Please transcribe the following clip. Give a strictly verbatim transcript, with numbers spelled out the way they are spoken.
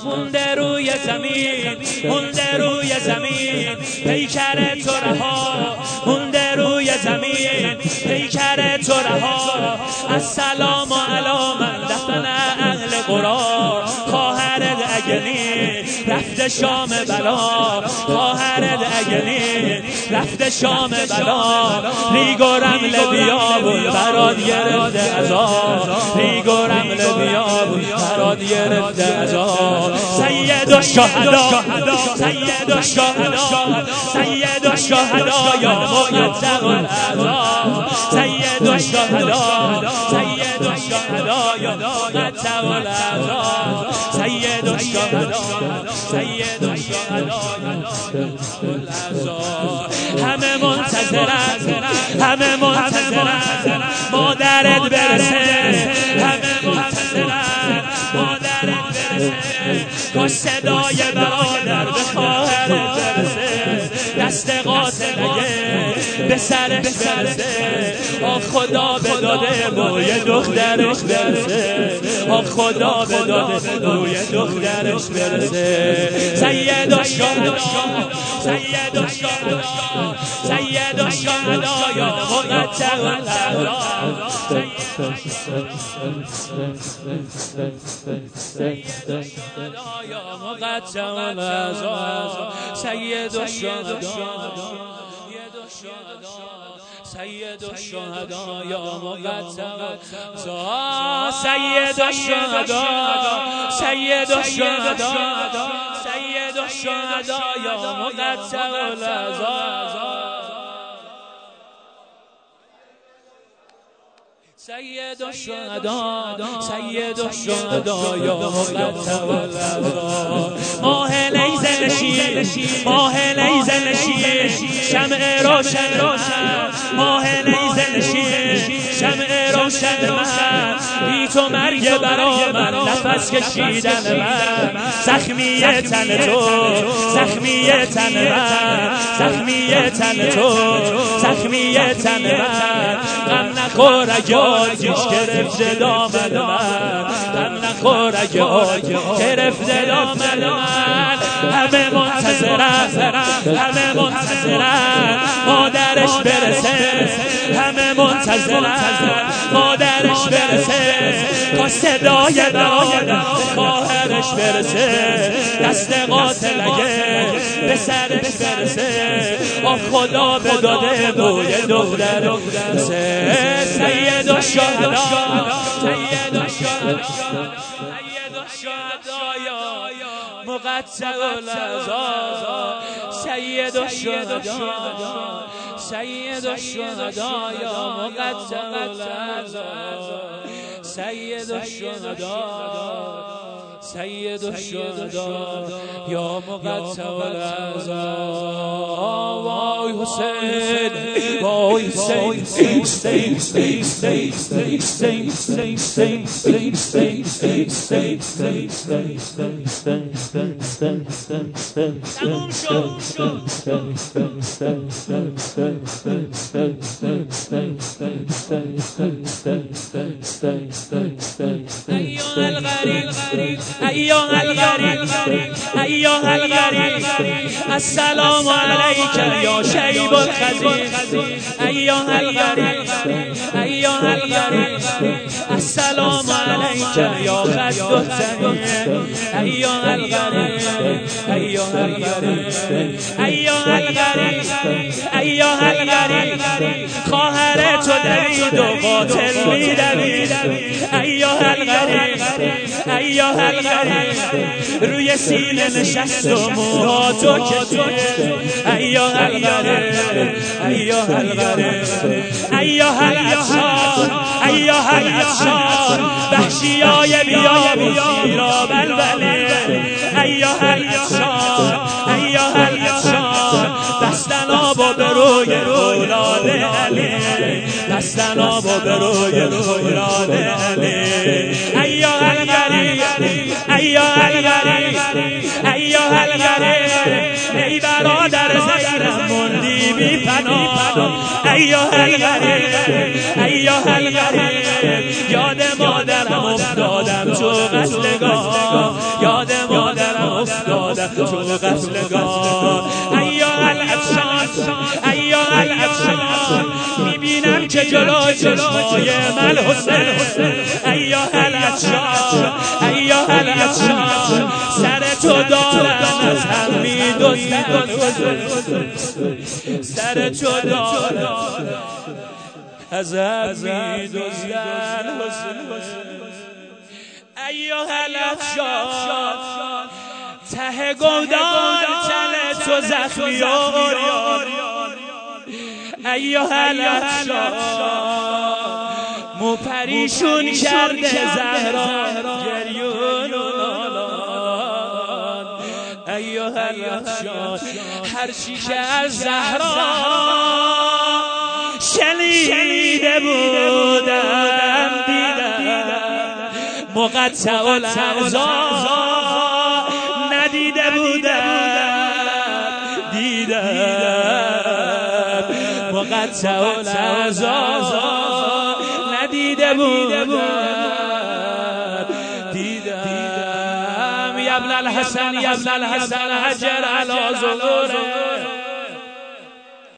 مونده روی زمین، مونده روی زمین پیکر تو رها، مونده روی زمین پیکر تو رها. السلام علی من دفن اهل قرآن، خواهرت اگه نیست رفته شام بلا، خواهرت اگه نیست رفته شام بلا. ریگ و رمل بیابون برات گرفته عذاب، ریگ و رمل بیابون برات گرفته عذاب. سید الشهدا، سید الشهدا، سید الشهدا یا مقطع العذاب، سید الشهدا، سید الشهدا یا مقطع العذاب، سید الشهدا، سید الشهدا یا مقطع العذاب. همه منتظرن، همه منتظرن مادرت برسه، همه منتظرن مادرت برسه. کاش صدای برادر به خواهرت برسه، دست قاتلگه به سرش برسه. آه خدا به داده موی دخترش برسه، آه خدا به داده موی دخترش برسه. سید الشهدا، سید الشهدا، سید الشهدا یا مقطع العذاب، سید الشهدا یا مقطع العذاب، سید الشهدا، سید الشهدا یا مقطع العذاب، سید الشهدا، سید الشهدا، سید الشهدا یا مقطع العذاب، سید الشهدا، سید الشهدا یا مقطع العذاب. ماه لیزه نشین، ماه لیزه نشین شمع روشن روشن، ماه لیزه نشین شمع روشن من. بی تو مرگ برا من، نفس کشیدن من. زخمی تن تو، زخمی تن من، زخمی تن تو، زخمی تن من. غم نخور اگه آتیش گرفته دامن من، غم نخور اگه آتیش گرفته دامن من. همه منتظرن، همه منتظرن مادرش برسه، همه منتظرن مادرش برسه. تا صدای برادر خواهرش برسه، دست قاتلگه به سرش برسه. آه خدا به داده موی دختر برسه. سید الشهدا، سید الشهدا، سید الشهدا یا مقطع العذاب، سید الشهدا، سید الشهدا یا مقطع العذاب، سید الشهدا، سید الشهدا یا مقطع العذاب. وای حسین، وای حسین، حسین، حسین، حسین، حسین، حسین، حسین، تموم شد. ایها الغریب، ایها الغریب، ایها الغریب، السلام علیک یا شیب الخزی. ایها الغریب، ایها الغریب، السلام علیک یا خد الزمین. ایها الغریب، ایها الغریب، ایها الغریب، ایها الغریب، خواهر تو دوید و قاتل می‌دوید. ایها الغریب، ایها الغریب، روی سینه نشست و موها تو کشید. ایها الغریب، ایها الغریب، ایها العطشان، ایها العطشان، وحشیای بیابی شیرا بلبله. ایها العطشان، ایها العطشان، دستن آب و به روی اولاد علی، دستن آب و به روی اولاد علی. ایها الغریب، ایها الغریب، ایها الغریب، ای برادر زینب موندی بی پناه. ایها الغریب، ایها الغریب، یاد مادرم افتادم تو قتلگاه، یاد مادرم تو قتلگاه. ایها العطشان ایها العطشان میبینم که جلو چشمای من حسین. ایها العطشان ایها العطشان سر تو دارم از هم میدوزن سر تو دارم از هم میدوزن ایها العطشان ته گودان تن تو زخمی آریان. ایها العطشان مو پریشون کرده زهرا گریون و نالان. ایها العطشان هرچی که از زهرا شنیده بودم دیدم مقطع الاعضا ندیده بودم دیدم مقطع الاعضا ندیده بودم دیدم. یا ابن الحسن یا ابن الحسن هجر علی ظهوره